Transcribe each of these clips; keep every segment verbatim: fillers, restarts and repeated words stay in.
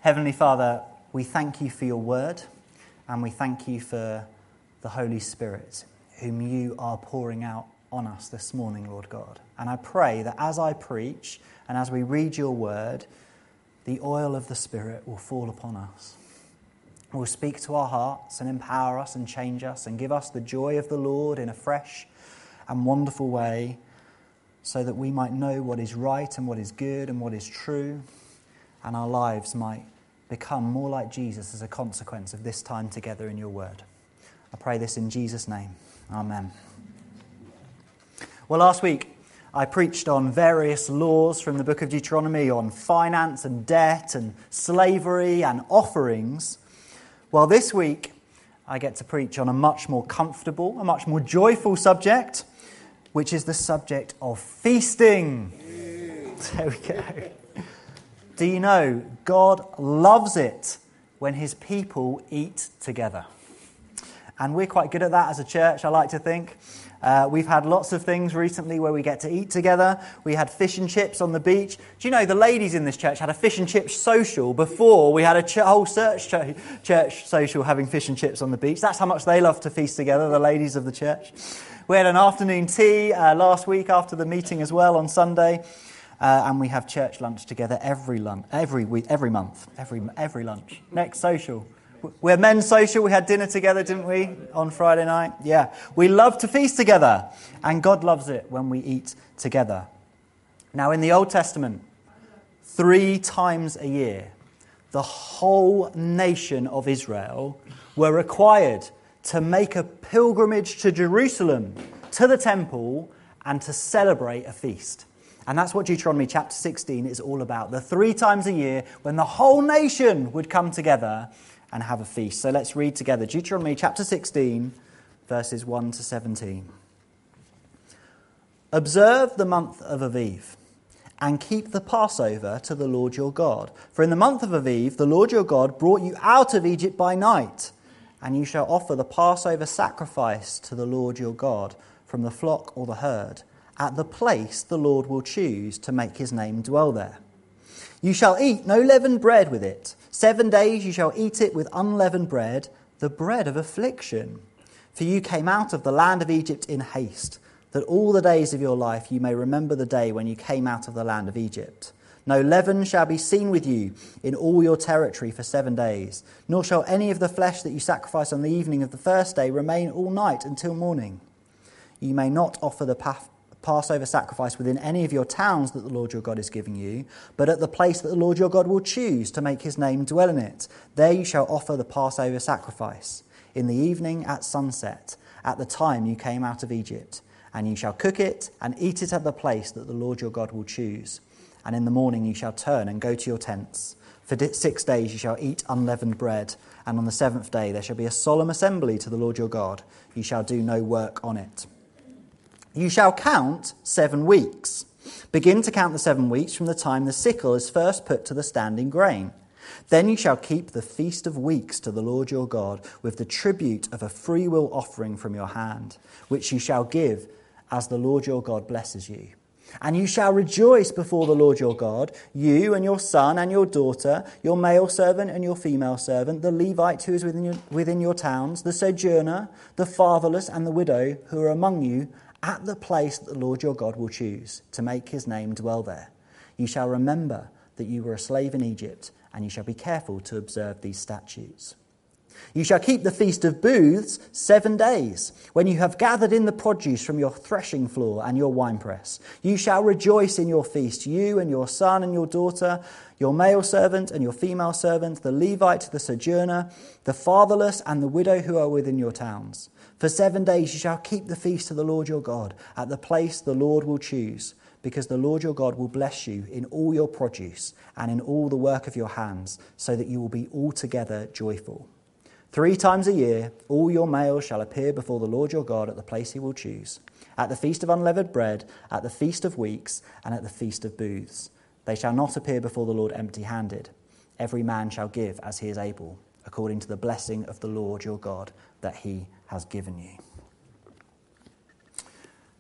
Heavenly Father, we thank you for your word, and we thank you for the Holy Spirit, whom you are pouring out on us this morning, Lord God. And I pray that as I preach and as we read your word, the oil of the Spirit will fall upon us. Will speak to our hearts and empower us and change us and give us the joy of the Lord in a fresh and wonderful way, so that we might know what is right and what is good and what is true, and our lives might become more like Jesus as a consequence of this time together in your word. I pray this in Jesus' name. Amen. Well, last week I preached on various laws from the book of Deuteronomy on finance and debt and slavery and offerings. Well, this week I get to preach on a much more comfortable, a much more joyful subject, which is the subject of feasting. There we go. Do you know, God loves it when his people eat together. And we're quite good at that as a church, I like to think. Uh, we've had lots of things recently where we get to eat together. We had fish and chips on the beach. Do you know, the ladies in this church had a fish and chips social before we had a ch- whole church, church social having fish and chips on the beach. That's how much they love to feast together, the ladies of the church. We had an afternoon tea uh, last week after the meeting as well on Sunday. Uh, and we have church lunch together every lunch, every week, every month, every every lunch. Next social. We had men's social. We had dinner together, didn't we, on Friday night? Yeah. We love to feast together. And God loves it when we eat together. Now, in the Old Testament, three times a year, the whole nation of Israel were required to make a pilgrimage to Jerusalem, to the temple, and to celebrate a feast. And that's what Deuteronomy chapter sixteen is all about. The three times a year when the whole nation would come together and have a feast. So let's read together Deuteronomy chapter sixteen, verses one to seventeen. Observe the month of Aviv, and keep the Passover to the Lord your God. For in the month of Aviv, the Lord your God brought you out of Egypt by night, and you shall offer the Passover sacrifice to the Lord your God from the flock or the herd, at the place the Lord will choose to make his name dwell there. You shall eat no leavened bread with it. Seven days you shall eat it with unleavened bread, the bread of affliction. For you came out of the land of Egypt in haste, that all the days of your life you may remember the day when you came out of the land of Egypt. No leaven shall be seen with you in all your territory for seven days, nor shall any of the flesh that you sacrifice on the evening of the first day remain all night until morning. You may not offer the path Passover sacrifice within any of your towns that the Lord your God is giving you, but at the place that the Lord your God will choose to make his name dwell in it. There you shall offer the Passover sacrifice, in the evening at sunset, at the time you came out of Egypt. And you shall cook it and eat it at the place that the Lord your God will choose. And in the morning you shall turn and go to your tents. For six days you shall eat unleavened bread, and on the seventh day there shall be a solemn assembly to the Lord your God. You shall do no work on it. You shall count seven weeks. Begin to count the seven weeks from the time the sickle is first put to the standing grain. Then you shall keep the feast of weeks to the Lord your God with the tribute of a freewill offering from your hand, which you shall give as the Lord your God blesses you. And you shall rejoice before the Lord your God, you and your son and your daughter, your male servant and your female servant, the Levite who is within your, within your towns, the sojourner, the fatherless and the widow who are among you, at the place that the Lord your God will choose to make his name dwell there. You shall remember that you were a slave in Egypt, and you shall be careful to observe these statutes. You shall keep the Feast of Booths seven days, when you have gathered in the produce from your threshing floor and your winepress. You shall rejoice in your feast, you and your son and your daughter, your male servant and your female servant, the Levite, the sojourner, the fatherless and the widow who are within your towns. For seven days you shall keep the feast to the Lord your God, at the place the Lord will choose, because the Lord your God will bless you in all your produce and in all the work of your hands, so that you will be altogether joyful. Three times a year all your males shall appear before the Lord your God at the place he will choose, at the feast of unleavened bread, at the feast of weeks, and at the feast of booths. They shall not appear before the Lord empty-handed. Every man shall give as he is able, according to the blessing of the Lord your God that he has given you.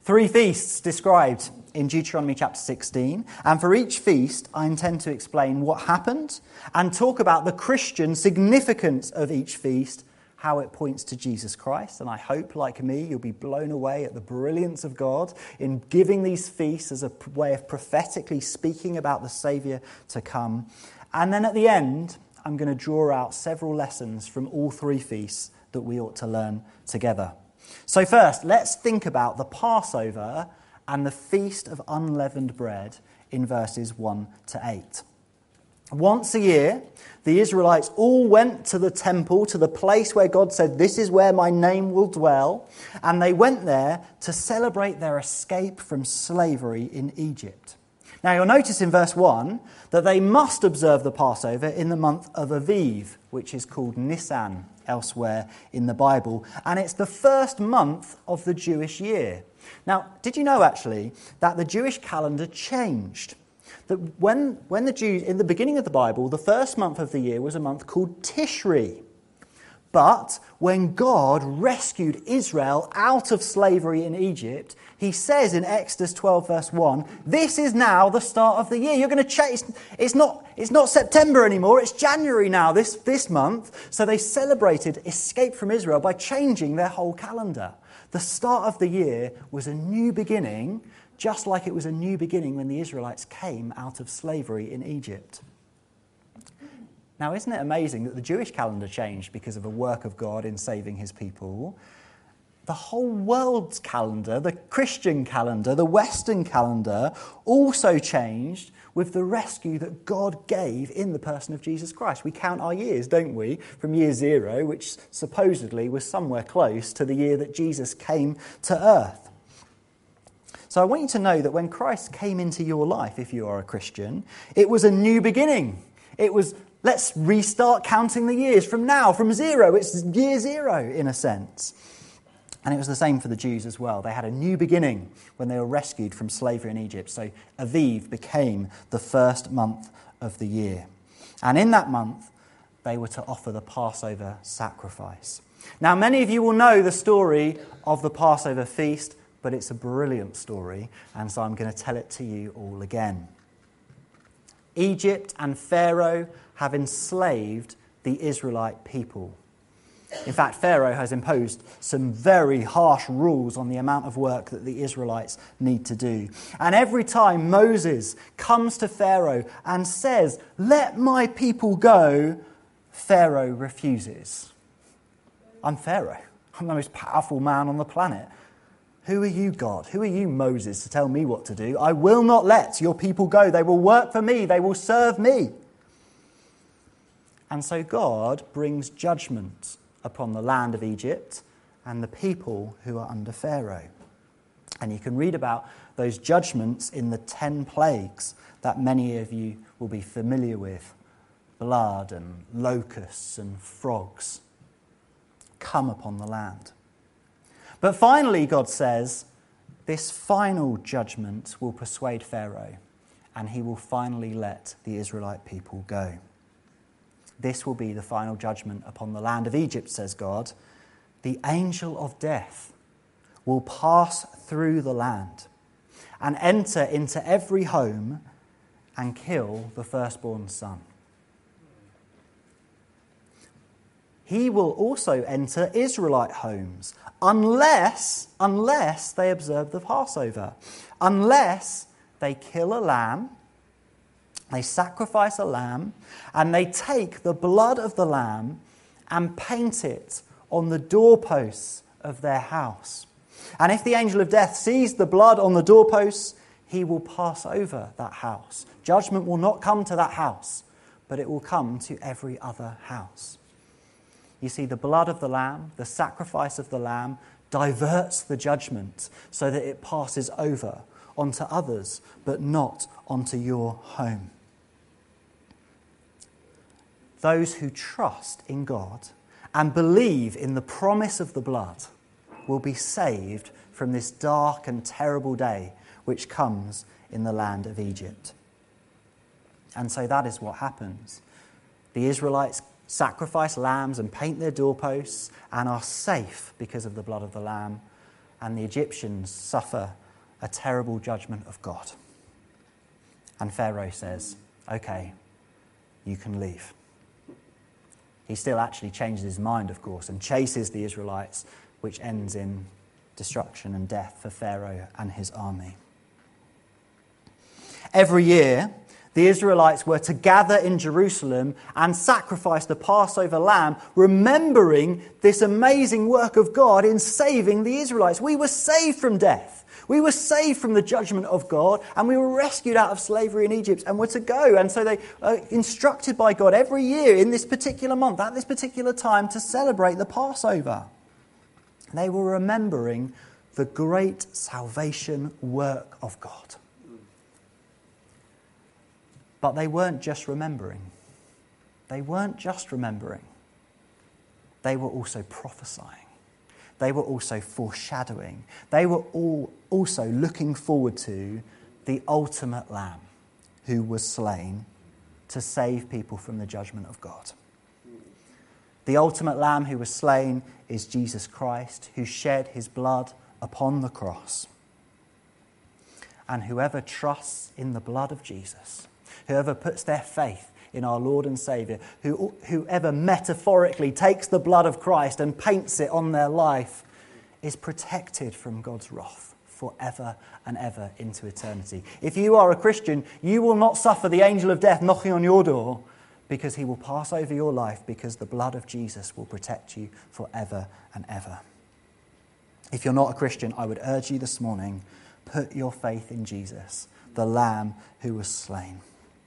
Three feasts described in Deuteronomy chapter sixteen, and for each feast I intend to explain what happened and talk about the Christian significance of each feast, how it points to Jesus Christ. And I hope, like me, you'll be blown away at the brilliance of God in giving these feasts as a way of prophetically speaking about the Saviour to come. And then at the end, I'm going to draw out several lessons from all three feasts that we ought to learn together. So first, let's think about the Passover and the Feast of Unleavened Bread in verses one to eight. Once a year, the Israelites all went to the temple, to the place where God said, "This is where my name will dwell," and they went there to celebrate their escape from slavery in Egypt. Now you'll notice in verse one that they must observe the Passover in the month of Aviv, which is called Nisan elsewhere in the Bible, and it's the first month of the Jewish year. Now, did you know actually that the Jewish calendar changed? That when, when the Jews, in the beginning of the Bible, the first month of the year was a month called Tishri. But when God rescued Israel out of slavery in Egypt, he says in Exodus twelve verse one, "This is now the start of the year." You're going to change. It's not, it's not September anymore, it's January now, this, this month. So they celebrated escape from Israel by changing their whole calendar. The start of the year was a new beginning, just like it was a new beginning when the Israelites came out of slavery in Egypt. Now, isn't it amazing that the Jewish calendar changed because of a work of God in saving his people? The whole world's calendar, the Christian calendar, the Western calendar, also changed with the rescue that God gave in the person of Jesus Christ. We count our years, don't we, from year zero, which supposedly was somewhere close to the year that Jesus came to earth. So I want you to know that when Christ came into your life, if you are a Christian, it was a new beginning. It was, let's restart counting the years from now, from zero. It's year zero, in a sense. And it was the same for the Jews as well. They had a new beginning when they were rescued from slavery in Egypt. So Aviv became the first month of the year. And in that month, they were to offer the Passover sacrifice. Now, many of you will know the story of the Passover feast, but it's a brilliant story, and so I'm going to tell it to you all again. Egypt and Pharaoh have enslaved the Israelite people. In fact, Pharaoh has imposed some very harsh rules on the amount of work that the Israelites need to do. And every time Moses comes to Pharaoh and says, "Let my people go," Pharaoh refuses. I'm Pharaoh. I'm the most powerful man on the planet. Who are you, God? Who are you, Moses, to tell me what to do? I will not let your people go. They will work for me. They will serve me. And so God brings judgment upon the land of Egypt and the people who are under Pharaoh. And you can read about those judgments in the ten plagues that many of you will be familiar with. Blood and locusts and frogs come upon the land. But finally, God says, this final judgment will persuade Pharaoh, and he will finally let the Israelite people go. This will be the final judgment upon the land of Egypt, says God. The angel of death will pass through the land and enter into every home and kill the firstborn son. He will also enter Israelite homes unless, unless they observe the Passover, unless they kill a lamb, they sacrifice a lamb, and they take the blood of the lamb and paint it on the doorposts of their house. And if the angel of death sees the blood on the doorposts, he will pass over that house. Judgment will not come to that house, but it will come to every other house. You see, the blood of the lamb, the sacrifice of the lamb, diverts the judgment so that it passes over onto others, but not onto your home. Those who trust in God and believe in the promise of the blood will be saved from this dark and terrible day which comes in the land of Egypt. And so that is what happens. The Israelites sacrifice lambs and paint their doorposts and are safe because of the blood of the lamb. and the Egyptians suffer a terrible judgment of God. And Pharaoh says, okay, you can leave. He still actually changes his mind, of course, and chases the Israelites, which ends in destruction and death for Pharaoh and his army. Every year, the Israelites were to gather in Jerusalem and sacrifice the Passover lamb, remembering this amazing work of God in saving the Israelites. We were saved from death. We were saved from the judgment of God, and we were rescued out of slavery in Egypt and were to go. And so they are instructed by God every year in this particular month, at this particular time, to celebrate the Passover. They were remembering the great salvation work of God. But they weren't just remembering. They weren't just remembering. They were also prophesying. They were also foreshadowing. They were all also looking forward to the ultimate Lamb who was slain to save people from the judgment of God. The ultimate Lamb who was slain is Jesus Christ, who shed his blood upon the cross. And whoever trusts in the blood of Jesus, whoever puts their faith in our Lord and Saviour, who, whoever metaphorically takes the blood of Christ and paints it on their life, is protected from God's wrath forever and ever into eternity. If you are a Christian, you will not suffer the angel of death knocking on your door, because he will pass over your life, because the blood of Jesus will protect you forever and ever. If you're not a Christian, I would urge you this morning, put your faith in Jesus, the Lamb who was slain.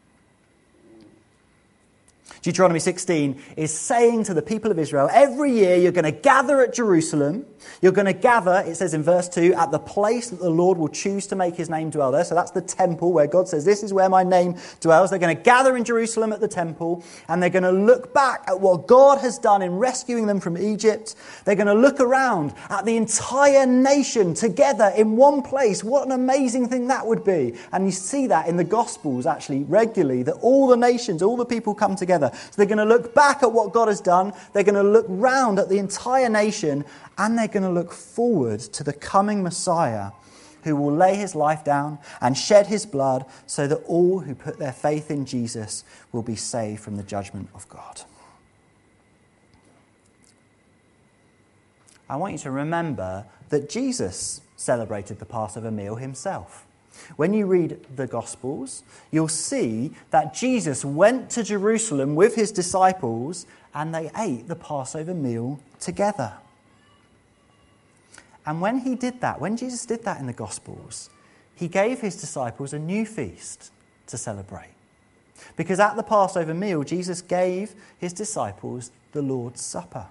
Deuteronomy sixteen is saying to the people of Israel, every year you're going to gather at Jerusalem. You're going to gather, it says in verse two, at the place that the Lord will choose to make his name dwell there. So that's the temple where God says, this is where my name dwells. They're going to gather in Jerusalem at the temple, and they're going to look back at what God has done in rescuing them from Egypt. They're going to look around at the entire nation together in one place. What an amazing thing that would be. And you see that in the Gospels actually regularly, that all the nations, all the people come together. So they're going to look back at what God has done, they're going to look round at the entire nation, and they're going to look forward to the coming Messiah who will lay his life down and shed his blood so that all who put their faith in Jesus will be saved from the judgment of God. I want you to remember that Jesus celebrated the Passover meal himself. When you read the Gospels, you'll see that Jesus went to Jerusalem with his disciples and they ate the Passover meal together. And when he did that, when Jesus did that in the Gospels, he gave his disciples a new feast to celebrate. Because at the Passover meal, Jesus gave his disciples the Lord's Supper.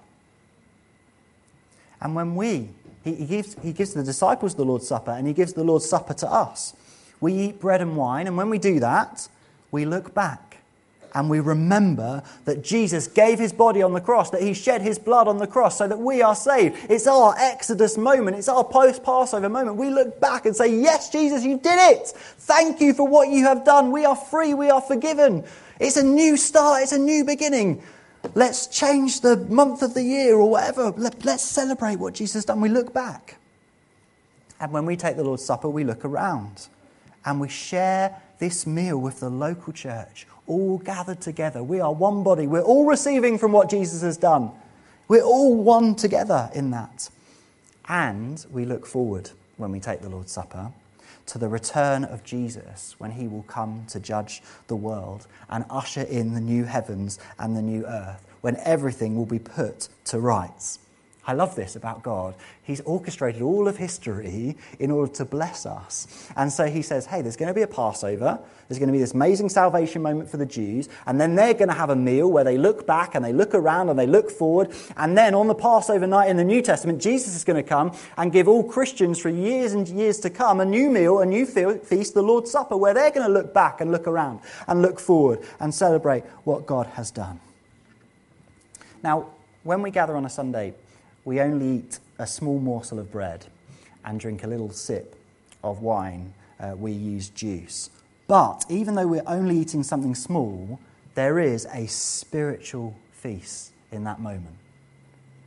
And when we, he, he, gives, he gives the disciples the Lord's Supper, and he gives the Lord's Supper to us. We eat bread and wine, and when we do that, we look back and we remember that Jesus gave his body on the cross, that he shed his blood on the cross so that we are saved. It's our Exodus moment. It's our post-Passover moment. We look back and say, yes, Jesus, you did it. Thank you for what you have done. We are free. We are forgiven. It's a new start. It's a new beginning. Let's change the month of the year or whatever. Let, let's celebrate what Jesus has done. We look back. And when we take the Lord's Supper, we look around. And we share this meal with the local church, all gathered together. We are one body. We're all receiving from what Jesus has done. We're all one together in that. And we look forward, when we take the Lord's Supper, to the return of Jesus, when he will come to judge the world and usher in the new heavens and the new earth, when everything will be put to rights. I love this about God. He's orchestrated all of history in order to bless us. And so he says, hey, there's going to be a Passover. There's going to be this amazing salvation moment for the Jews. And then they're going to have a meal where they look back and they look around and they look forward. And then on the Passover night in the New Testament, Jesus is going to come and give all Christians for years and years to come a new meal, a new feast, the Lord's Supper, where they're going to look back and look around and look forward and celebrate what God has done. Now, when we gather on a Sunday, we only eat a small morsel of bread and drink a little sip of wine. Uh, we use juice. But even though we're only eating something small, there is a spiritual feast in that moment.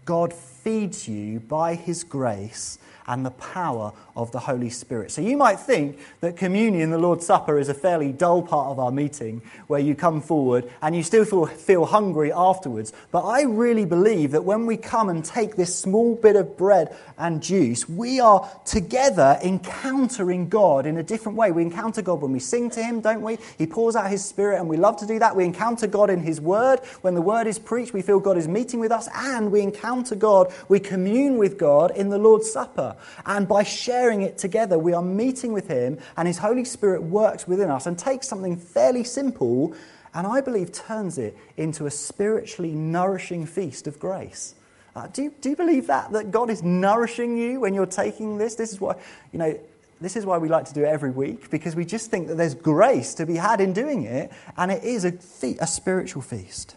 God feeds you by his grace and the power of the Holy Spirit. So you might think that communion, the Lord's Supper, is a fairly dull part of our meeting where you come forward and you still feel, feel hungry afterwards. But I really believe that when we come and take this small bit of bread and juice, we are together encountering God in a different way. We encounter God when we sing to him, don't we? He pours out his Spirit and we love to do that. We encounter God in his word. When the word is preached, we feel God is meeting with us, and we encounter God, we commune with God in the Lord's Supper. And by sharing it together, we are meeting with him, and his Holy Spirit works within us and takes something fairly simple and I believe turns it into a spiritually nourishing feast of grace. Uh, do, you, do you believe that, that God is nourishing you when you're taking this? This is why, you know, this is why we like to do it every week, because we just think that there's grace to be had in doing it, and it is a, fe- a spiritual feast.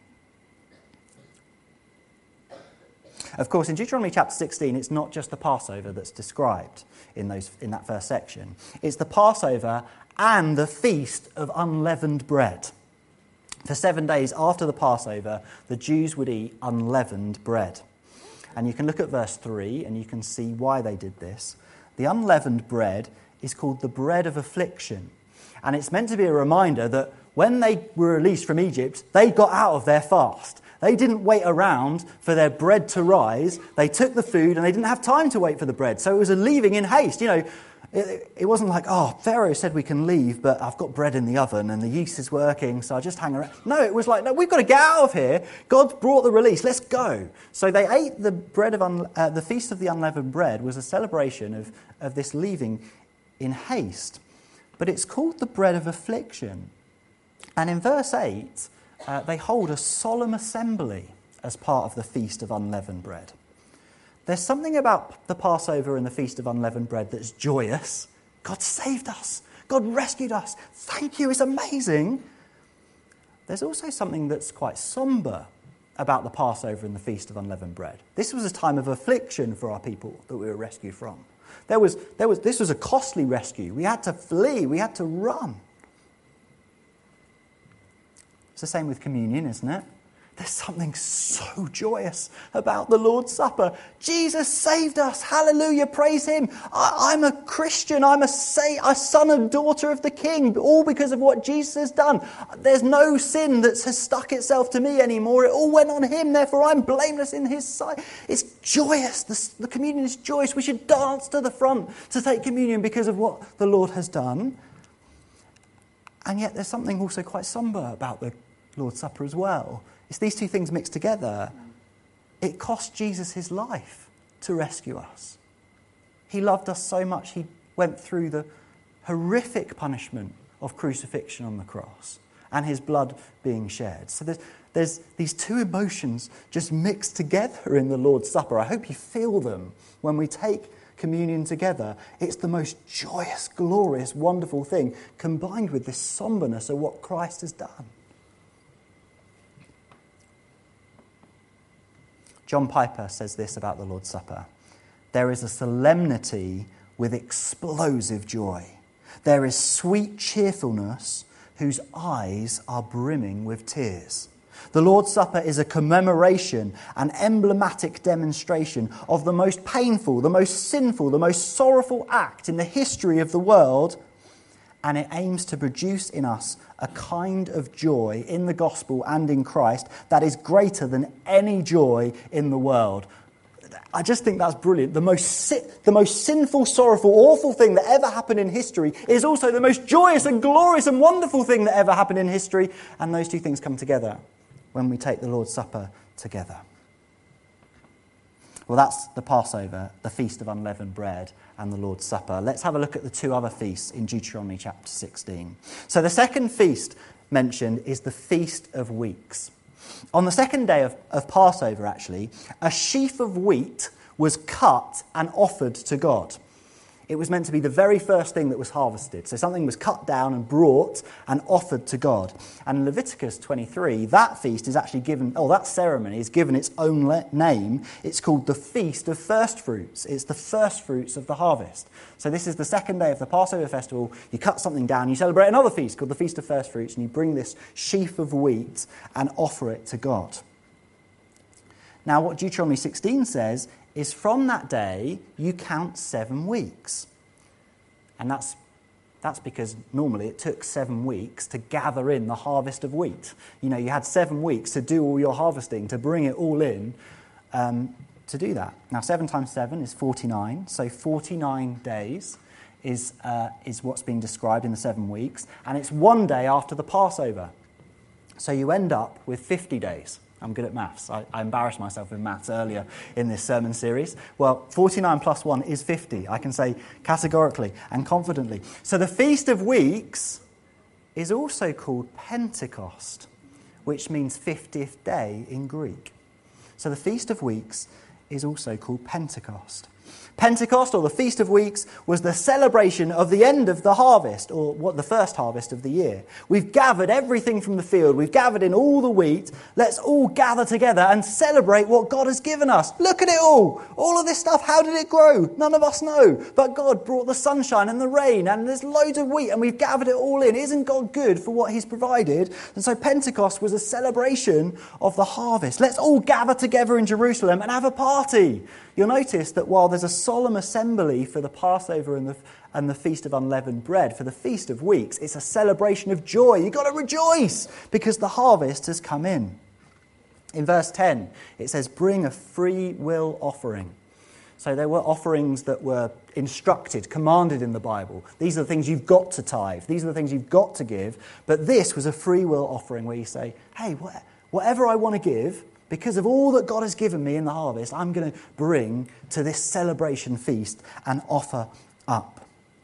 Of course, in Deuteronomy chapter sixteen, it's not just the Passover that's described in those in that first section. It's the Passover and the Feast of Unleavened Bread. For seven days after the Passover, the Jews would eat unleavened bread. And you can look at verse three and you can see why they did this. The unleavened bread is called the bread of affliction. And it's meant to be a reminder that when they were released from Egypt, they got out of their fast. They didn't wait around for their bread to rise. They took the food and they didn't have time to wait for the bread. So it was a leaving in haste. You know, it, it wasn't like, oh, Pharaoh said we can leave, but I've got bread in the oven and the yeast is working, so I'll just hang around. No, it was like, no, we've got to get out of here. God's brought the release. Let's go. So they ate the bread of un, uh, the Feast of the Unleavened Bread was a celebration of, of this leaving in haste. But it's called the bread of affliction. And in verse eight, Uh, they hold a solemn assembly as part of the Feast of Unleavened Bread. There's something about the Passover and the Feast of Unleavened Bread that's joyous. God saved us. God rescued us. Thank you, it's amazing. There's also something that's quite somber about the Passover and the Feast of Unleavened Bread. This was a time of affliction for our people that we were rescued from. There was, there was, this was a costly rescue. We had to flee. We had to run. It's the same with communion, isn't it? There's something so joyous about the Lord's Supper. Jesus saved us. Hallelujah. Praise him. I, I'm a Christian. I'm a, say, a son and daughter of the King, all because of what Jesus has done. There's no sin that has stuck itself to me anymore. It all went on him. Therefore, I'm blameless in his sight. It's joyous. The, the communion is joyous. We should dance to the front to take communion because of what the Lord has done. And yet there's something also quite somber about the Lord's Supper as well. It's these two things mixed together. It cost Jesus his life to rescue us. He loved us so much he went through the horrific punishment of crucifixion on the cross and his blood being shed. So there's, there's these two emotions just mixed together in the Lord's Supper. I hope you feel them when we take communion together. It's the most joyous, glorious, wonderful thing combined with this somberness of what Christ has done. John Piper says this about the Lord's Supper. There is a solemnity with explosive joy. There is sweet cheerfulness whose eyes are brimming with tears. The Lord's Supper is a commemoration, an emblematic demonstration of the most painful, the most sinful, the most sorrowful act in the history of the world, and it aims to produce in us a kind of joy in the gospel and in Christ that is greater than any joy in the world. I just think that's brilliant. The most si- the most sinful, sorrowful, awful thing that ever happened in history is also the most joyous and glorious and wonderful thing that ever happened in history. And those two things come together when we take the Lord's Supper together. Well, that's the Passover, the Feast of Unleavened Bread, and the Lord's Supper. Let's have a look at the two other feasts in Deuteronomy chapter sixteen. So the second feast mentioned is the Feast of Weeks. On the second day of, of Passover, actually, a sheaf of wheat was cut and offered to God. It was meant to be the very first thing that was harvested. So something was cut down and brought and offered to God. And in Leviticus twenty-three, that feast is actually given, oh, that ceremony is given its own le- name. It's called the Feast of First Fruits. It's the first fruits of the harvest. So this is the second day of the Passover festival. You cut something down, you celebrate another feast called the Feast of First Fruits, and you bring this sheaf of wheat and offer it to God. Now, what Deuteronomy sixteen says is from that day you count seven weeks. And that's That's because normally it took seven weeks to gather in the harvest of wheat. You know, you had seven weeks to do all your harvesting, to bring it all in, um, to do that. Now, seven times seven is forty-nine, so forty-nine days is uh, is what's being described in the seven weeks, and it's one day after the Passover. So you end up with fifty days. I'm good at maths. I, I embarrassed myself with maths earlier in this sermon series. Well, forty-nine plus one is fifty. I can say categorically and confidently. So the Feast of Weeks is also called Pentecost, which means fiftieth day in Greek. So the Feast of Weeks is also called Pentecost. Pentecost, or the Feast of Weeks, was the celebration of the end of the harvest, or what the first harvest of the year. We've gathered everything from the field. We've gathered in all the wheat. Let's all gather together and celebrate what God has given us. Look at it all. All of this stuff, how did it grow? None of us know. But God brought the sunshine and the rain, and there's loads of wheat, and we've gathered it all in. Isn't God good for what he's provided? And so Pentecost was a celebration of the harvest. Let's all gather together in Jerusalem and have a party. You'll notice that while there's a solemn assembly for the Passover and the, and the Feast of Unleavened Bread, for the Feast of Weeks, it's a celebration of joy. You've got to rejoice because the harvest has come in. In verse ten, it says, bring a free will offering. So there were offerings that were instructed, commanded in the Bible. These are the things you've got to tithe. These are the things you've got to give. But this was a free will offering where you say, hey, whatever I want to give, because of all that God has given me in the harvest, I'm going to bring to this celebration feast and offer up.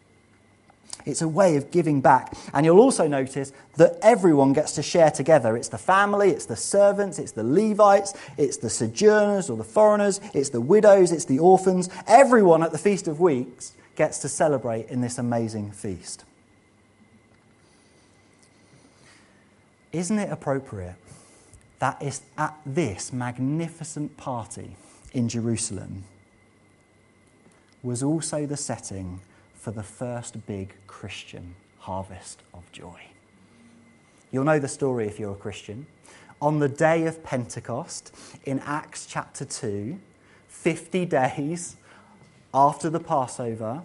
It's a way of giving back. And you'll also notice that everyone gets to share together. It's the family, it's the servants, it's the Levites, it's the sojourners or the foreigners, it's the widows, it's the orphans. Everyone at the Feast of Weeks gets to celebrate in this amazing feast. Isn't it appropriate that is at this magnificent party in Jerusalem was also the setting for the first big Christian harvest of joy? You'll know the story if you're a Christian. On the day of Pentecost, in Acts chapter two, fifty days after the Passover,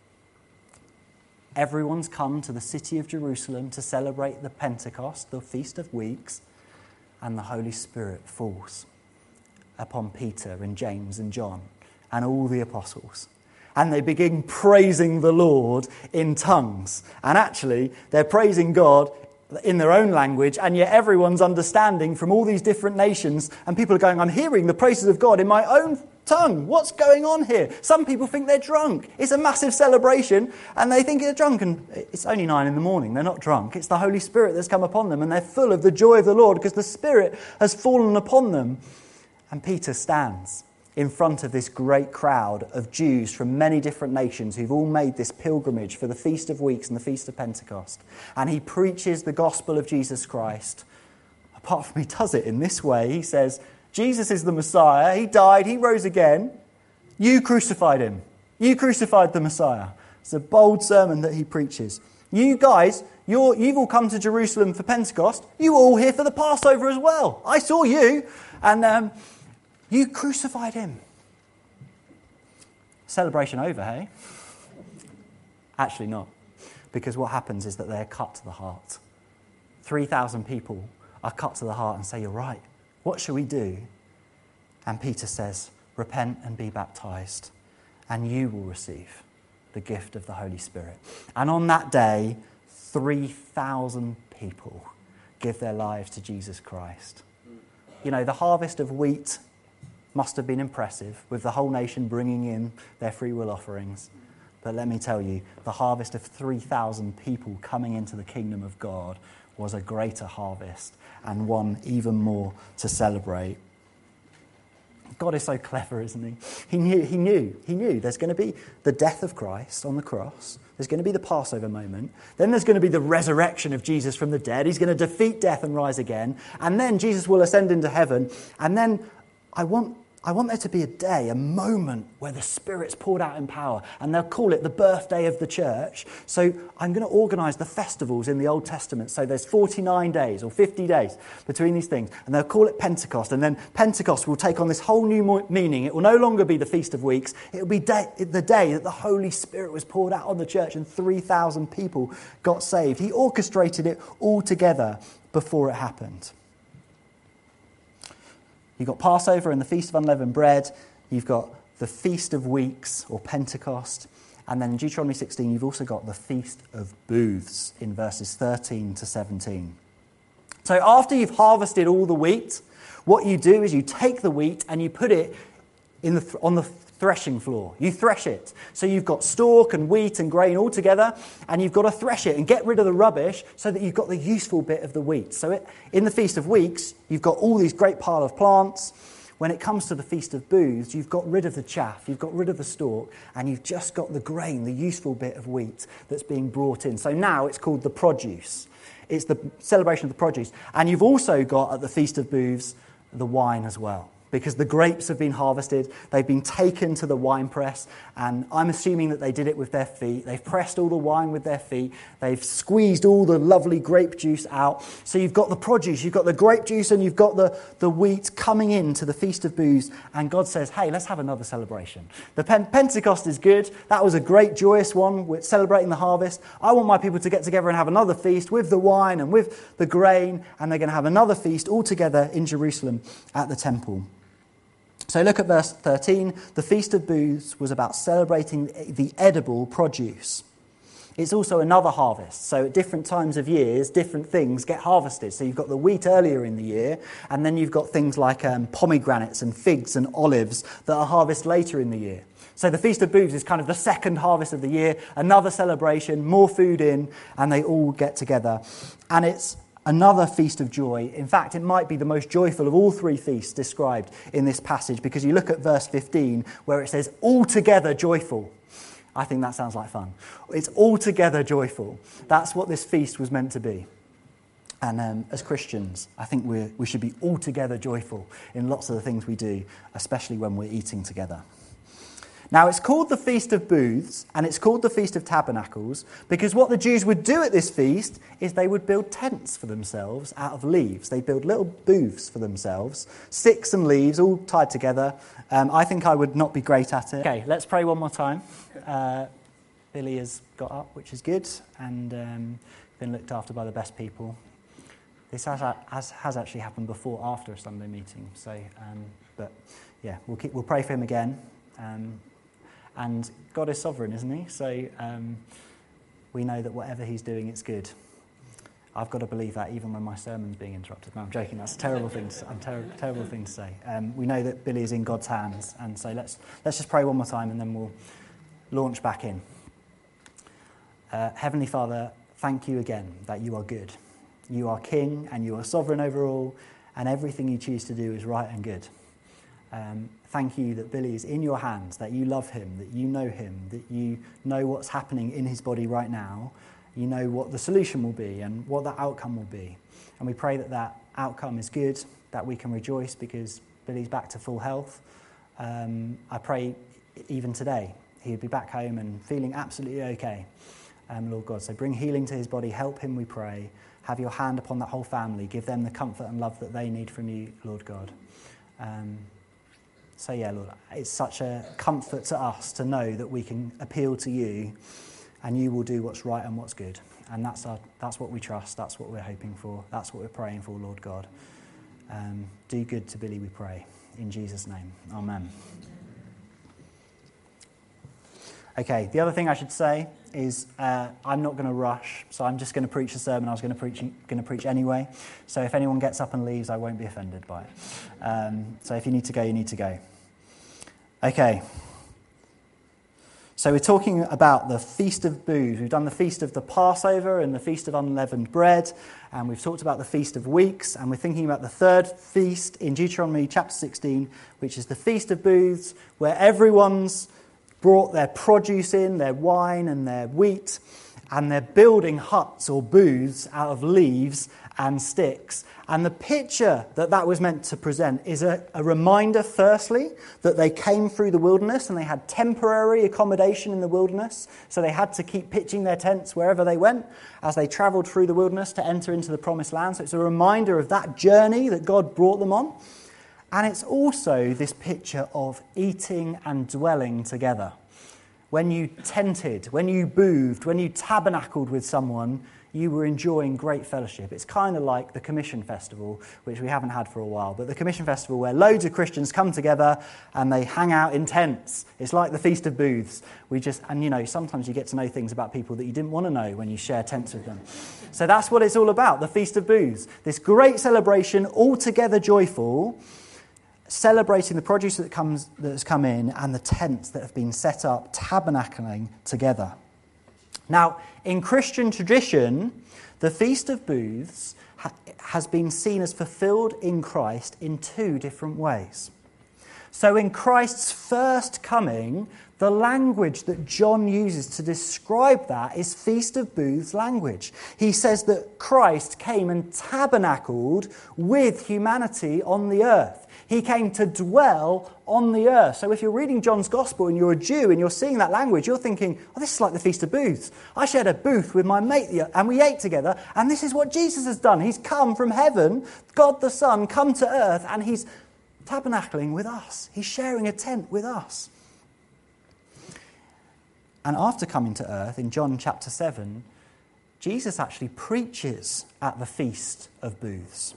everyone's come to the city of Jerusalem to celebrate the Pentecost, the Feast of Weeks, and the Holy Spirit falls upon Peter and James and John and all the apostles. And they begin praising the Lord in tongues. And actually, they're praising God in their own language, and yet everyone's understanding from all these different nations, and people are going, I'm hearing the praises of God in my own tongue. What's going on here? Some people think they're drunk. It's a massive celebration, and they think they're drunk, and it's only nine in the morning. They're not drunk. It's the Holy Spirit that's come upon them, and they're full of the joy of the Lord because the Spirit has fallen upon them. And Peter stands in front of this great crowd of Jews from many different nations who've all made this pilgrimage for the Feast of Weeks and the Feast of Pentecost. And he preaches the gospel of Jesus Christ. Apart from he does it in this way, he says, Jesus is the Messiah. He died. He rose again. You crucified him. You crucified the Messiah. It's a bold sermon that he preaches. You guys, you're, you've all come to Jerusalem for Pentecost. You were all here for the Passover as well. I saw you. And um, you crucified him. Celebration over, hey? Actually not. Because what happens is that they're cut to the heart. three thousand people are cut to the heart and say, you're right. What shall we do? And Peter says, repent and be baptized, and you will receive the gift of the Holy Spirit. And on that day, three thousand people give their lives to Jesus Christ. You know, the harvest of wheat must have been impressive, with the whole nation bringing in their free will offerings. But let me tell you, the harvest of three thousand people coming into the kingdom of God was a greater harvest, and one even more to celebrate. God is so clever, isn't he? He knew, he knew, he knew there's going to be the death of Christ on the cross. There's going to be the Passover moment. Then there's going to be the resurrection of Jesus from the dead. He's going to defeat death and rise again. And then Jesus will ascend into heaven. And then I want, I want there to be a day, a moment where the Spirit's poured out in power, and they'll call it the birthday of the church. So I'm going to organise the festivals in the Old Testament. So there's forty-nine days or fifty days between these things, and they'll call it Pentecost. And then Pentecost will take on this whole new mo- meaning. It will no longer be the Feast of Weeks. It will be day, the day that the Holy Spirit was poured out on the church and three thousand people got saved. He orchestrated it all together before it happened. You've got Passover and the Feast of Unleavened Bread. You've got the Feast of Weeks, or Pentecost. And then in Deuteronomy sixteen, you've also got the Feast of Booths in verses thirteen to seventeen. So after you've harvested all the wheat, what you do is you take the wheat and you put it in the th- on the threshing floor. You thresh it. So you've got stalk and wheat and grain all together, and you've got to thresh it and get rid of the rubbish so that you've got the useful bit of the wheat. So it, in the Feast of Weeks, you've got all these great pile of plants. When it comes to the Feast of Booths, you've got rid of the chaff, you've got rid of the stalk, and you've just got the grain, the useful bit of wheat that's being brought in. So now it's called the produce. It's the celebration of the produce. And you've also got, at the Feast of Booths, the wine as well. Because the grapes have been harvested, they've been taken to the wine press, and I'm assuming that they did it with their feet. They've pressed all the wine with their feet, they've squeezed all the lovely grape juice out. So you've got the produce, you've got the grape juice, and you've got the, the wheat coming into the Feast of Booths, and God says, hey, let's have another celebration. The Pen- Pentecost is good, that was a great joyous one, with celebrating the harvest. I want my people to get together and have another feast with the wine and with the grain, and they're going to have another feast all together in Jerusalem at the temple. So look at verse thirteen. The Feast of Booths was about celebrating the edible produce. It's also another harvest. So at different times of years, different things get harvested. So you've got the wheat earlier in the year, and then you've got things like um, pomegranates and figs and olives that are harvested later in the year. So the Feast of Booths is kind of the second harvest of the year, another celebration, more food in, and they all get together. And it's another feast of joy. In fact, it might be the most joyful of all three feasts described in this passage, because you look at verse fifteen where it says, altogether joyful. I think that sounds like fun. It's altogether joyful. That's what this feast was meant to be. And um, as Christians, I think we we should be altogether joyful in lots of the things we do, especially when we're eating together. Now, it's called the Feast of Booths, and it's called the Feast of Tabernacles, because what the Jews would do at this feast is they would build tents for themselves out of leaves. They'd build little booths for themselves, sticks and leaves all tied together. Um, I think I would not be great at it. Okay, let's pray one more time. Uh, Billy has got up, which is good, and um, been looked after by the best people. This has, has, has actually happened before, after a Sunday meeting. So, um, but yeah, we'll keep, we'll pray for him again. Um, And God is sovereign, isn't he? So um, we know that whatever he's doing, it's good. I've got to believe that even when my sermon's being interrupted. No, I'm joking. That's a terrible thing to, I'm ter- terrible thing to say. Um, we know that Billy is in God's hands. And so let's let's just pray one more time and then we'll launch back in. Uh, Heavenly Father, thank you again that you are good. You are king and you are sovereign over all, and everything you choose to do is right and good. Um, thank you that Billy is in your hands, that you love him, that you know him, that you know what's happening in his body right now. You know what the solution will be and what the outcome will be. And we pray that that outcome is good, that we can rejoice because Billy's back to full health. Um, I pray even today he would be back home and feeling absolutely okay, um, Lord God. So bring healing to his body, help him, we pray. Have your hand upon that whole family. Give them the comfort and love that they need from you, Lord God. Um, So yeah, Lord, it's such a comfort to us to know that we can appeal to you and you will do what's right and what's good. And that's our, that's what we trust, that's what we're hoping for, that's what we're praying for, Lord God. Um, do good to Billy, we pray. In Jesus' name, amen. Okay, the other thing I should say is uh, I'm not going to rush, so I'm just going to preach the sermon I was going to preach going to preach anyway. So if anyone gets up and leaves, I won't be offended by it. Um, so if you need to go, you need to go. Okay. So we're talking about the Feast of Booths. We've done the Feast of the Passover and the Feast of Unleavened Bread, and we've talked about the Feast of Weeks, and we're thinking about the third feast in Deuteronomy chapter sixteen, which is the Feast of Booths, where everyone's brought their produce in, their wine and their wheat, and they're building huts or booths out of leaves, and sticks. And the picture that that was meant to present is a, a reminder, firstly, that they came through the wilderness and they had temporary accommodation in the wilderness. So they had to keep pitching their tents wherever they went as they travelled through the wilderness to enter into the promised land. So it's a reminder of that journey that God brought them on. And it's also this picture of eating and dwelling together. When you tented, when you boothed, when you tabernacled with someone, you were enjoying great fellowship. It's kind of like the Commission Festival, which we haven't had for a while, but the Commission Festival where loads of Christians come together and they hang out in tents. It's like the Feast of Booths. We just, and you know, sometimes you get to know things about people that you didn't want to know when you share tents with them. So that's what it's all about, the Feast of Booths. This great celebration, altogether joyful, celebrating the produce that comes that has come in and the tents that have been set up, tabernacling together. Now, in Christian tradition, the Feast of Booths ha- has been seen as fulfilled in Christ in two different ways. So in Christ's first coming, the language that John uses to describe that is Feast of Booths language. He says that Christ came and tabernacled with humanity on the earth. He came to dwell on the earth. So if you're reading John's Gospel and you're a Jew and you're seeing that language, you're thinking, oh, this is like the Feast of Booths. I shared a booth with my mate and we ate together, and this is what Jesus has done. He's come from heaven, God the Son, come to earth, and he's tabernacling with us. He's sharing a tent with us. And after coming to earth, in John chapter seven, Jesus actually preaches at the Feast of Booths.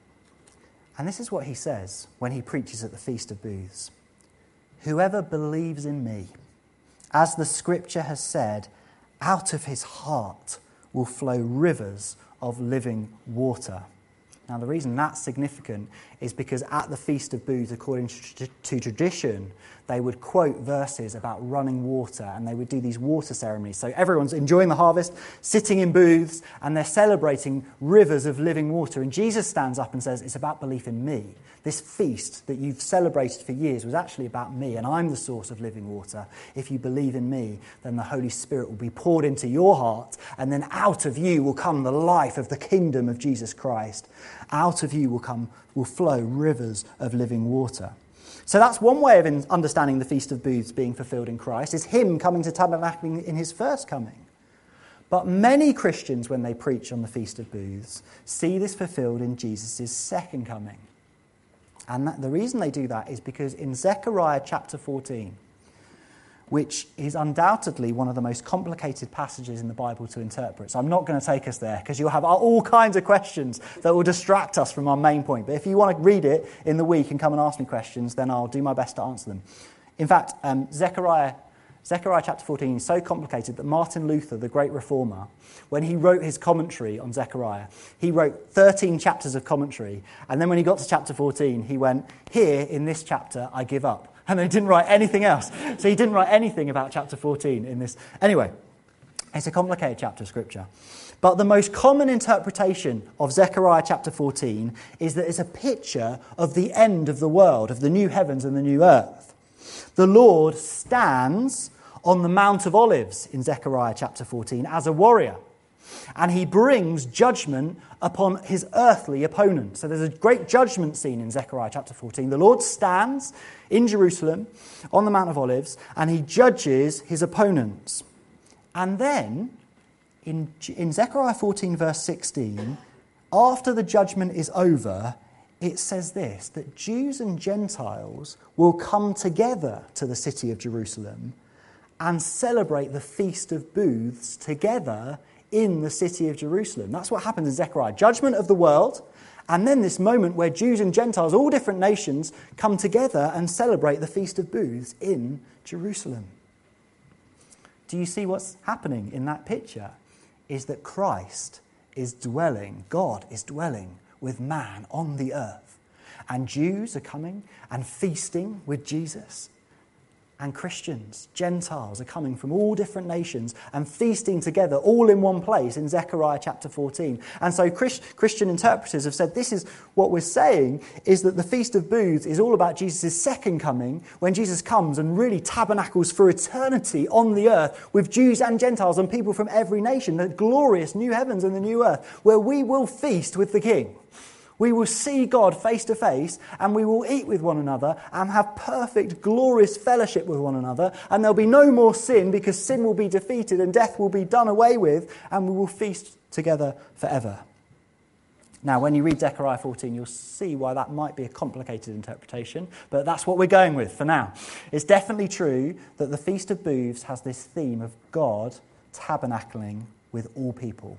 And this is what he says when he preaches at the Feast of Booths. Whoever believes in me, as the scripture has said, out of his heart will flow rivers of living water. Now, the reason that's significant is because at the Feast of Booths, according to, to tradition, they would quote verses about running water, and they would do these water ceremonies. So everyone's enjoying the harvest, sitting in booths, and they're celebrating rivers of living water. And Jesus stands up and says, it's about belief in me. This feast that you've celebrated for years was actually about me, and I'm the source of living water. If you believe in me, then the Holy Spirit will be poured into your heart, and then out of you will come the life of the kingdom of Jesus Christ. Out of you will come, will flow rivers of living water. So that's one way of understanding the Feast of Booths being fulfilled in Christ, is him coming to tabernacling in his first coming. But many Christians, when they preach on the Feast of Booths, see this fulfilled in Jesus' second coming. And that, the reason they do that is because in Zechariah chapter fourteen, which is undoubtedly one of the most complicated passages in the Bible to interpret. So I'm not going to take us there, because you'll have all kinds of questions that will distract us from our main point. But if you want to read it in the week and come and ask me questions, then I'll do my best to answer them. In fact, um, Zechariah, Zechariah chapter fourteen is so complicated that Martin Luther, the great reformer, when he wrote his commentary on Zechariah, he wrote thirteen chapters of commentary. And then when he got to chapter fourteen, he went, here in this chapter, I give up. And then he didn't write anything else. So he didn't write anything about chapter fourteen in this. Anyway, it's a complicated chapter of Scripture. But the most common interpretation of Zechariah chapter fourteen is that it's a picture of the end of the world, of the new heavens and the new earth. The Lord stands on the Mount of Olives in Zechariah chapter fourteen as a warrior. And he brings judgment upon his earthly opponent. So there's a great judgment scene in Zechariah chapter fourteen. The Lord stands in Jerusalem on the Mount of Olives, and he judges his opponents. And then, in, in Zechariah fourteen verse sixteen, after the judgment is over, it says this, that Jews and Gentiles will come together to the city of Jerusalem and celebrate the Feast of Booths together in the city of Jerusalem. That's what happens in Zechariah. Judgment of the world, and then this moment where Jews and Gentiles, all different nations, come together and celebrate the Feast of Booths in Jerusalem. Do you see what's happening in that picture? Is that Christ is dwelling, God is dwelling with man on the earth. And Jews are coming and feasting with Jesus. and Christians, Gentiles, are coming from all different nations and feasting together all in one place in Zechariah chapter fourteen. And so Christ, Christian interpreters have said this is what we're saying, is that the Feast of Booths is all about Jesus' second coming, when Jesus comes and really tabernacles for eternity on the earth with Jews and Gentiles and people from every nation, the glorious new heavens and the new earth, where we will feast with the King. We will see God face to face, and we will eat with one another and have perfect, glorious fellowship with one another. And there'll be no more sin, because sin will be defeated and death will be done away with, and we will feast together forever. Now, when you read Zechariah fourteen, you'll see why that might be a complicated interpretation, but that's what we're going with for now. It's definitely true that the Feast of Booths has this theme of God tabernacling with all people.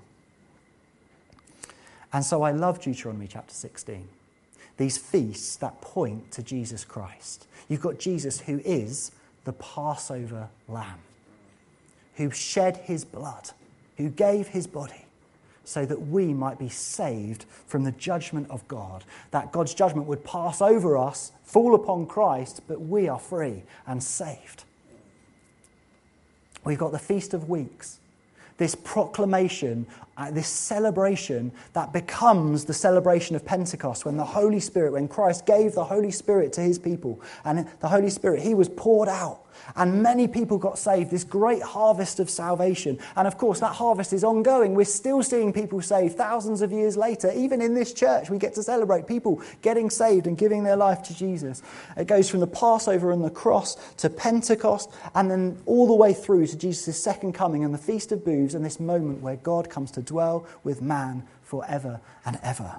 And so I love Deuteronomy chapter sixteen. These feasts that point to Jesus Christ. You've got Jesus, who is the Passover lamb, who shed his blood, who gave his body, so that we might be saved from the judgment of God. That God's judgment would pass over us, fall upon Christ, but we are free and saved. We've got the Feast of Weeks. This proclamation, uh, this celebration that becomes the celebration of Pentecost, when the Holy Spirit, when Christ gave the Holy Spirit to his people, and the Holy Spirit, he was poured out, and many people got saved, this great harvest of salvation. And of course, that harvest is ongoing. We're still seeing people saved thousands of years later. Even in this church, we get to celebrate people getting saved and giving their life to Jesus. It goes from the Passover and the cross to Pentecost, and then all the way through to Jesus' second coming and the Feast of Booths, and this moment where God comes to dwell with man forever and ever.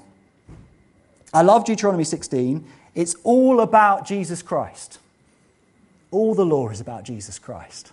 I love Deuteronomy sixteen. It's all about Jesus Christ. All the law is about Jesus Christ.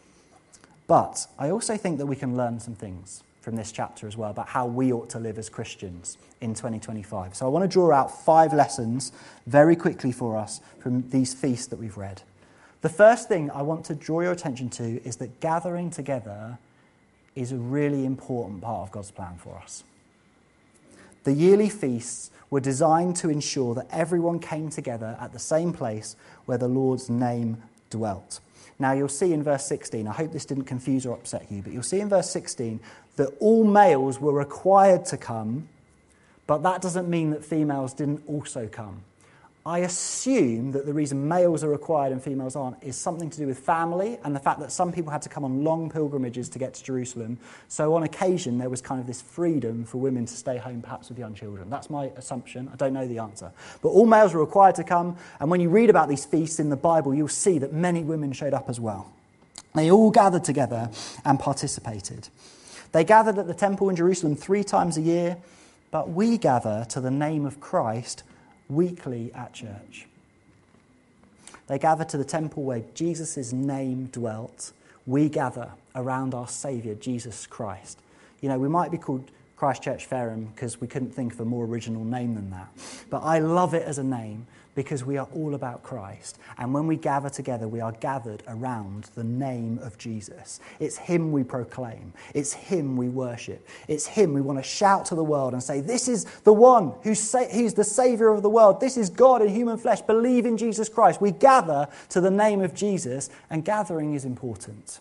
But I also think that we can learn some things from this chapter as well about how we ought to live as Christians in twenty twenty-five. So I want to draw out five lessons very quickly for us from these feasts that we've read. The first thing I want to draw your attention to is that gathering together is a really important part of God's plan for us. The yearly feasts were designed to ensure that everyone came together at the same place where the Lord's name dwelt. Now you'll see in verse sixteen, I hope this didn't confuse or upset you, but you'll see in verse sixteen that all males were required to come, but that doesn't mean that females didn't also come. I assume that the reason males are required and females aren't is something to do with family and the fact that some people had to come on long pilgrimages to get to Jerusalem. So on occasion, there was kind of this freedom for women to stay home, perhaps with young children. That's my assumption. I don't know the answer. But all males were required to come. And when you read about these feasts in the Bible, you'll see that many women showed up as well. They all gathered together and participated. They gathered at the temple in Jerusalem three times a year, but we gather to the name of Christ weekly at church. They gather to the temple where Jesus' name dwelt. We gather around our Saviour, Jesus Christ. You know, we might be called Christ Church Fareham because we couldn't think of a more original name than that. But I love it as a name because we are all about Christ. And when we gather together, we are gathered around the name of Jesus. It's him we proclaim. It's him we worship. It's him we want to shout to the world and say, this is the one who's, sa- who's the Saviour of the world. This is God in human flesh. Believe in Jesus Christ. We gather to the name of Jesus, and gathering is important.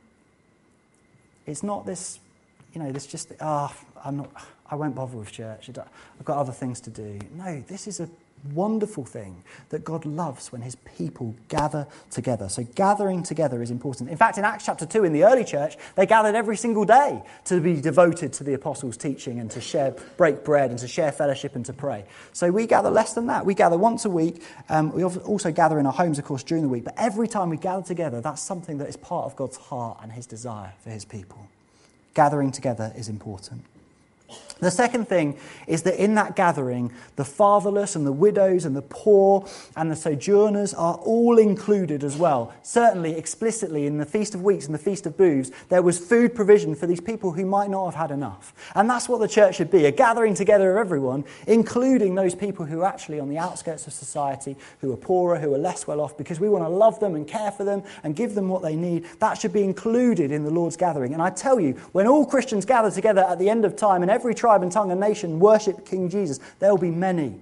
It's not this, you know, this just, ah, oh, I'm not, I won't bother with church. I've got other things to do. No, this is a wonderful thing that God loves when his people gather together. So gathering together is important. In fact, in Acts chapter two, in the early church, they gathered every single day to be devoted to the apostles' teaching and to share, break bread and to share fellowship and to pray. So we gather less than that. We gather once a week. Um, we also gather in our homes, of course, during the week. But every time we gather together, that's something that is part of God's heart and his desire for his people. Gathering together is important. The second thing is that in that gathering, the fatherless and the widows and the poor and the sojourners are all included as well. Certainly, explicitly, in the Feast of Weeks and the Feast of Booths, there was food provision for these people who might not have had enough. And that's what the church should be, a gathering together of everyone, including those people who are actually on the outskirts of society, who are poorer, who are less well off, because we want to love them and care for them and give them what they need. That should be included in the Lord's gathering. And I tell you, when all Christians gather together at the end of time and every tribe and tongue and nation worship King Jesus, there will be many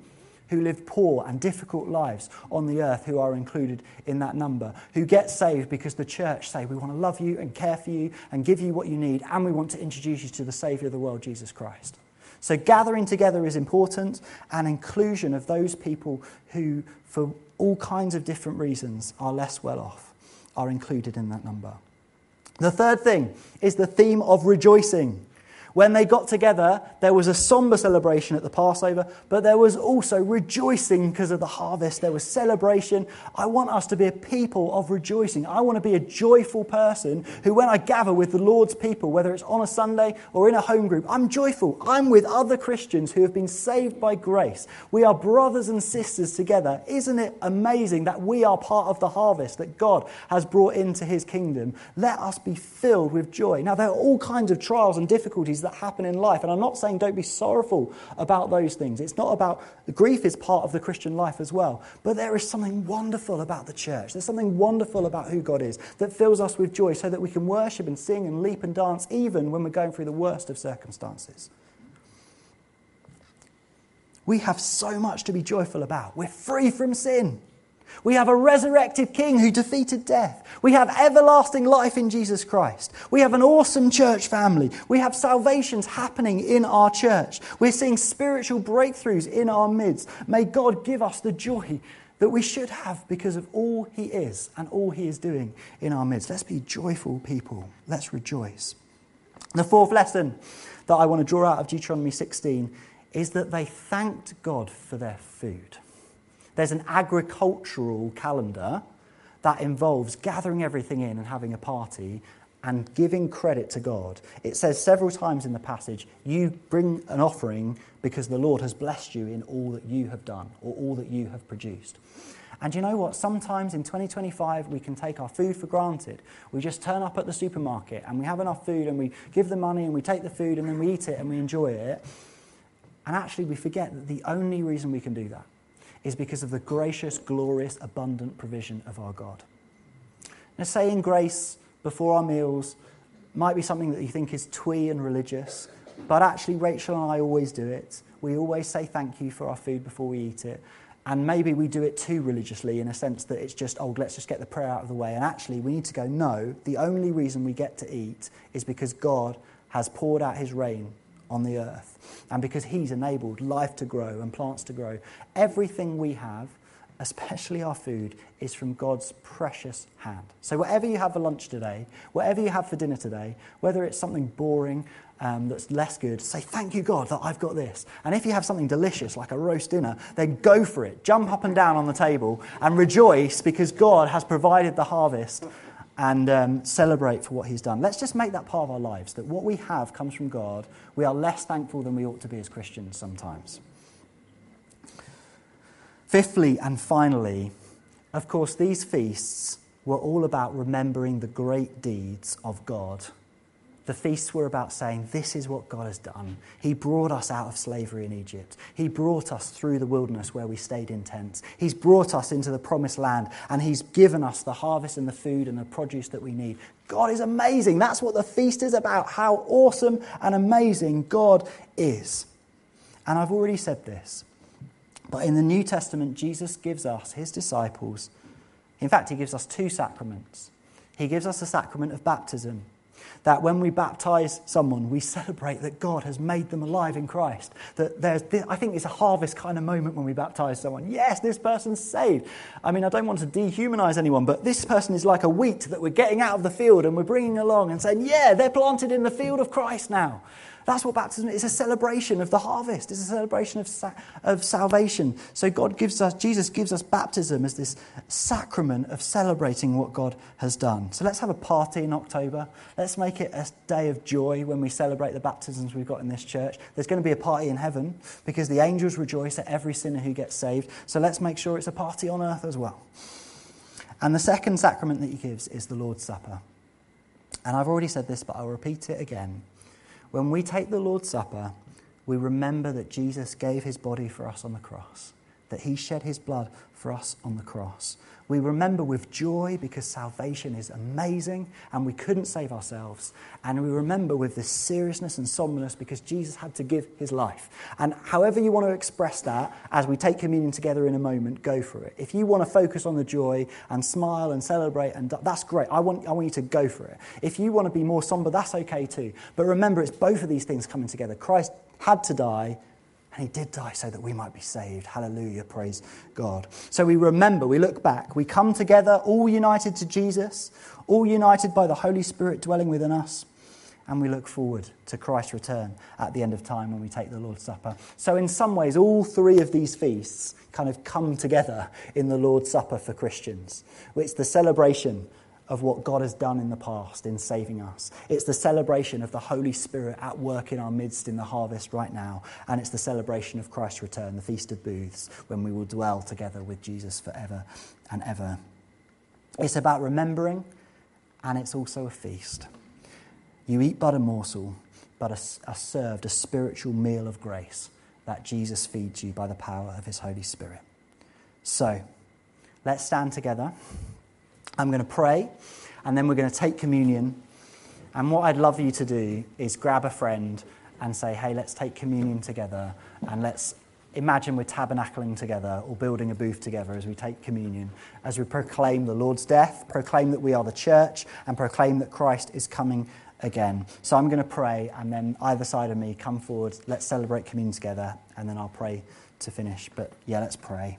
who live poor and difficult lives on the earth who are included in that number, who get saved because the church say, we want to love you and care for you and give you what you need, and we want to introduce you to the Saviour of the world, Jesus Christ. So gathering together is important, and inclusion of those people who, for all kinds of different reasons, are less well off, are included in that number. The third thing is the theme of rejoicing. When they got together, there was a somber celebration at the Passover, but there was also rejoicing because of the harvest. There was celebration. I want us to be a people of rejoicing. I want to be a joyful person who, when I gather with the Lord's people, whether it's on a Sunday or in a home group, I'm joyful. I'm with other Christians who have been saved by grace. We are brothers and sisters together. Isn't it amazing that we are part of the harvest that God has brought into his kingdom? Let us be filled with joy. Now, there are all kinds of trials and difficulties that happen in life, and I'm not saying don't be sorrowful about those things. It's not about, the grief is part of the Christian life as well, but there is something wonderful about the church. There's something wonderful about who God is that fills us with joy so that we can worship and sing and leap and dance even when we're going through the worst of circumstances. We have so much to be joyful about. We're free from sin. We have a resurrected King who defeated death. We have everlasting life in Jesus Christ. We have an awesome church family. We have salvations happening in our church. We're seeing spiritual breakthroughs in our midst. May God give us the joy that we should have because of all he is and all he is doing in our midst. Let's be joyful people. Let's rejoice. The fourth lesson that I want to draw out of Deuteronomy sixteen is that they thanked God for their food. There's an agricultural calendar that involves gathering everything in and having a party and giving credit to God. It says several times in the passage, you bring an offering because the Lord has blessed you in all that you have done or all that you have produced. And you know what? Sometimes in twenty twenty-five, we can take our food for granted. We just turn up at the supermarket and we have enough food and we give the money and we take the food and then we eat it and we enjoy it. And actually we forget that the only reason we can do that is because of the gracious, glorious, abundant provision of our God. Now, saying grace before our meals might be something that you think is twee and religious, but actually Rachel and I always do it. We always say thank you for our food before we eat it. And maybe we do it too religiously in a sense that it's just, oh, let's just get the prayer out of the way. And actually we need to go, no, the only reason we get to eat is because God has poured out his rain on the earth. And because he's enabled life to grow and plants to grow. Everything we have, especially our food, is from God's precious hand. So whatever you have for lunch today, whatever you have for dinner today, whether it's something boring um, that's less good, say, thank you, God, that I've got this. And if you have something delicious like a roast dinner, then go for it. Jump up and down on the table and rejoice because God has provided the harvest. And um, celebrate for what he's done. Let's just make that part of our lives, that what we have comes from God. We are less thankful than we ought to be as Christians sometimes. Fifthly and finally, of course, these feasts were all about remembering the great deeds of God. The feasts were about saying, this is what God has done. He brought us out of slavery in Egypt. He brought us through the wilderness where we stayed in tents. He's brought us into the promised land, and he's given us the harvest and the food and the produce that we need. God is amazing. That's what the feast is about, how awesome and amazing God is. And I've already said this, but in the New Testament, Jesus gives us, his disciples, in fact, he gives us two sacraments. He gives us the sacrament of baptism, that when we baptize someone, we celebrate that God has made them alive in Christ. That there's, this, I think it's a harvest kind of moment when we baptize someone. Yes, this person's saved. I mean, I don't want to dehumanize anyone, but this person is like a wheat that we're getting out of the field and we're bringing along and saying, yeah, they're planted in the field of Christ now. That's what baptism is. It's a celebration of the harvest. It's a celebration of sa- of salvation. So God gives us, Jesus gives us baptism as this sacrament of celebrating what God has done. So let's have a party in October. Let's make it a day of joy when we celebrate the baptisms we've got in this church. There's going to be a party in heaven because the angels rejoice at every sinner who gets saved. So let's make sure it's a party on earth as well. And the second sacrament that he gives is the Lord's Supper. And I've already said this, but I'll repeat it again. When we take the Lord's Supper, we remember that Jesus gave his body for us on the cross, that he shed his blood for us on the cross. We remember with joy because salvation is amazing and we couldn't save ourselves. And we remember with this seriousness and somberness because Jesus had to give his life. And however you want to express that, as we take communion together in a moment, go for it. If you want to focus on the joy and smile and celebrate, and that's great. I want, I want you to go for it. If you want to be more somber, that's okay too. But remember, it's both of these things coming together. Christ had to die, and he did die so that we might be saved. Hallelujah, praise God. So we remember, we look back, we come together all united to Jesus, all united by the Holy Spirit dwelling within us, and we look forward to Christ's return at the end of time when we take the Lord's Supper. So in some ways, all three of these feasts kind of come together in the Lord's Supper for Christians. It's the celebration of what God has done in the past in saving us. It's the celebration of the Holy Spirit at work in our midst in the harvest right now. And it's the celebration of Christ's return, the Feast of Booths, when we will dwell together with Jesus forever and ever. It's about remembering, and it's also a feast. You eat but a morsel, but are served a spiritual meal of grace that Jesus feeds you by the power of his Holy Spirit. So, let's stand together. I'm going to pray, and then we're going to take communion. And what I'd love you to do is grab a friend and say, hey, let's take communion together, and let's imagine we're tabernacling together or building a booth together as we take communion, as we proclaim the Lord's death, proclaim that we are the church, and proclaim that Christ is coming again. So I'm going to pray, and then either side of me, come forward, let's celebrate communion together, and then I'll pray to finish. But yeah, let's pray.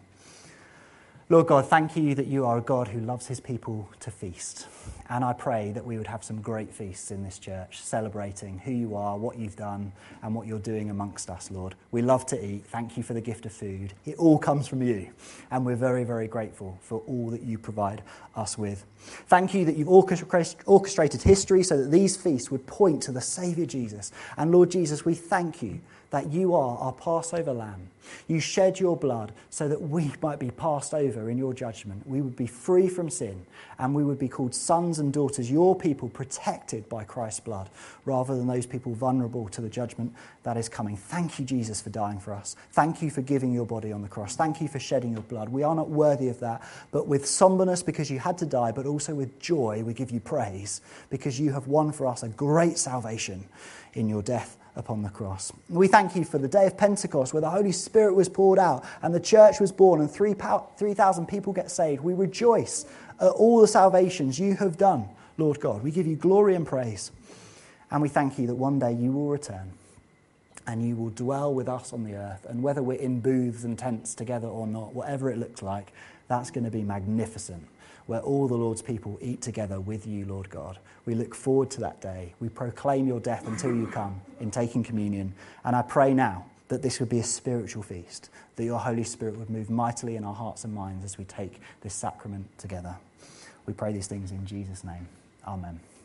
Lord God, thank you that you are a God who loves his people to feast. And I pray that we would have some great feasts in this church, celebrating who you are, what you've done, and what you're doing amongst us, Lord. We love to eat. Thank you for the gift of food. It all comes from you. And we're very, very grateful for all that you provide us with. Thank you that you've orchestrated history so that these feasts would point to the Saviour Jesus. And Lord Jesus, we thank you that you are our Passover lamb. You shed your blood so that we might be passed over in your judgment. We would be free from sin, and we would be called sons and daughters, your people protected by Christ's blood, rather than those people vulnerable to the judgment that is coming. Thank you, Jesus, for dying for us. Thank you for giving your body on the cross. Thank you for shedding your blood. We are not worthy of that, but with somberness because you had to die, but also with joy we give you praise because you have won for us a great salvation in your death upon the cross. We thank you for the day of Pentecost where the Holy Spirit was poured out and the church was born and three thousand people get saved. We rejoice at all the salvations you have done, Lord God. We give you glory and praise. And we thank you that one day you will return and you will dwell with us on the earth. And whether we're in booths and tents together or not, whatever it looks like, that's going to be magnificent, where all the Lord's people eat together with you, Lord God. We look forward to that day. We proclaim your death until you come in taking communion. And I pray now that this would be a spiritual feast, that your Holy Spirit would move mightily in our hearts and minds as we take this sacrament together. We pray these things in Jesus' name. Amen.